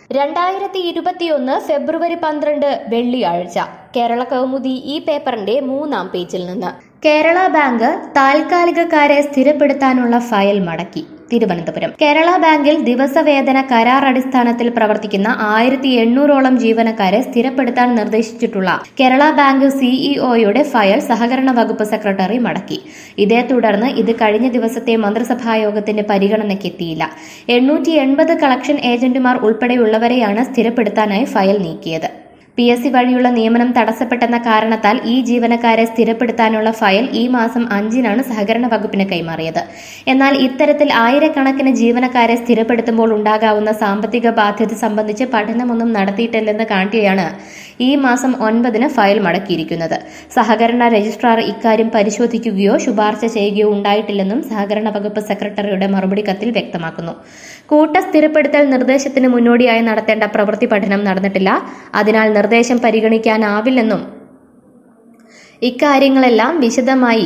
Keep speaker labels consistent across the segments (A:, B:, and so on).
A: 2021 ഫെബ്രുവരി 12 വെള്ളിയാഴ്ച കേരള കൗമുദി ഈ പേപ്പറിന്റെ 3-ാം പേജിൽ നിന്ന് കേരള ബാങ്ക് താൽക്കാലികക്കാരെ സ്ഥിരപ്പെടുത്താനുള്ള ഫയൽ മടക്കി. തിരുവനന്തപുരം കേരള ബാങ്കിൽ ദിവസവേതന കരാർ അടിസ്ഥാനത്തിൽ പ്രവർത്തിക്കുന്ന 1800ഓളം ജീവനക്കാരെ സ്ഥിരപ്പെടുത്താൻ നിർദ്ദേശിച്ചിട്ടുള്ള കേരള ബാങ്ക് സിഇഒയുടെ ഫയൽ സഹകരണ വകുപ്പ് സെക്രട്ടറി മടക്കി. ഇതേ തുടർന്ന് ഇത് കഴിഞ്ഞ ദിവസത്തെ മന്ത്രിസഭായോഗത്തിന്റെ പരിഗണനയ്ക്കെത്തിയില്ല. 880 കളക്ഷൻ ഏജന്റുമാർ ഉൾപ്പെടെയുള്ളവരെയാണ് സ്ഥിരപ്പെടുത്താനായി ഫയൽ നീക്കിയത്. PSC വഴിയുള്ള നിയമനം തടസ്സപ്പെട്ടെന്ന കാരണത്താൽ ഈ ജീവനക്കാരെ സ്ഥിരപ്പെടുത്താനുള്ള ഫയൽ ഈ മാസം 5-നാണ് സഹകരണ വകുപ്പിന് കൈമാറിയത്. എന്നാൽ ഇത്തരത്തിൽ ആയിരക്കണക്കിന് ജീവനക്കാരെ സ്ഥിരപ്പെടുത്തുമ്പോൾ ഉണ്ടാകാവുന്ന സാമ്പത്തിക ബാധ്യത സംബന്ധിച്ച് പഠനമൊന്നും നടത്തിയിട്ടില്ലെന്ന് കാട്ടിയാണ് ഈ മാസം 9-ന് ഫയൽ മടക്കിയിരിക്കുന്നത്. സഹകരണ രജിസ്ട്രാർ ഇക്കാര്യം പരിശോധിക്കുകയോ ശുപാർശ ചെയ്യുകയോ ഉണ്ടായിട്ടില്ലെന്നും സഹകരണ വകുപ്പ് സെക്രട്ടറിയുടെ മറുപടി കത്തിൽ വ്യക്തമാക്കുന്നു. കൂട്ട സ്ഥിരപ്പെടുത്തൽ നിർദ്ദേശത്തിന് മുന്നോടിയായി നടത്തേണ്ട പ്രവൃത്തി പഠനം നടന്നിട്ടില്ല. അതിനാൽ നിർദ്ദേശം പരിഗണിക്കാനാവില്ലെന്നും ഇക്കാര്യങ്ങളെല്ലാം വിശദമായി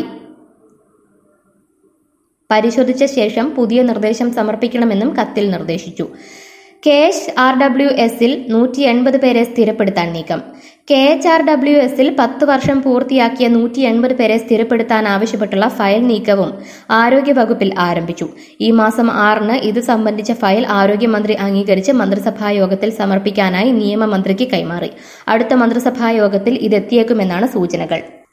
A: പരിശോധിച്ച ശേഷം പുതിയ നിർദ്ദേശം സമർപ്പിക്കണമെന്നും കത്തിൽ നിർദ്ദേശിച്ചു. KHRWS-ൽ 180 പേരെ സ്ഥിരപ്പെടുത്താൻ നീക്കം. KHRWS-ൽ 10 വർഷം പൂർത്തിയാക്കിയ 180 പേരെ സ്ഥിരപ്പെടുത്താൻ ആവശ്യപ്പെട്ടുള്ള ഫയൽ നീക്കവും ആരോഗ്യവകുപ്പിൽ ആരംഭിച്ചു. ഈ മാസം 6-ന് ഇത് സംബന്ധിച്ച ഫയൽ ആരോഗ്യമന്ത്രി അംഗീകരിച്ച് മന്ത്രിസഭായോഗത്തിൽ സമർപ്പിക്കാനായി നിയമമന്ത്രിക്ക് കൈമാറി. അടുത്ത മന്ത്രിസഭായോഗത്തിൽ ഇതെത്തിയേക്കുമെന്നാണ് സൂചനകൾ.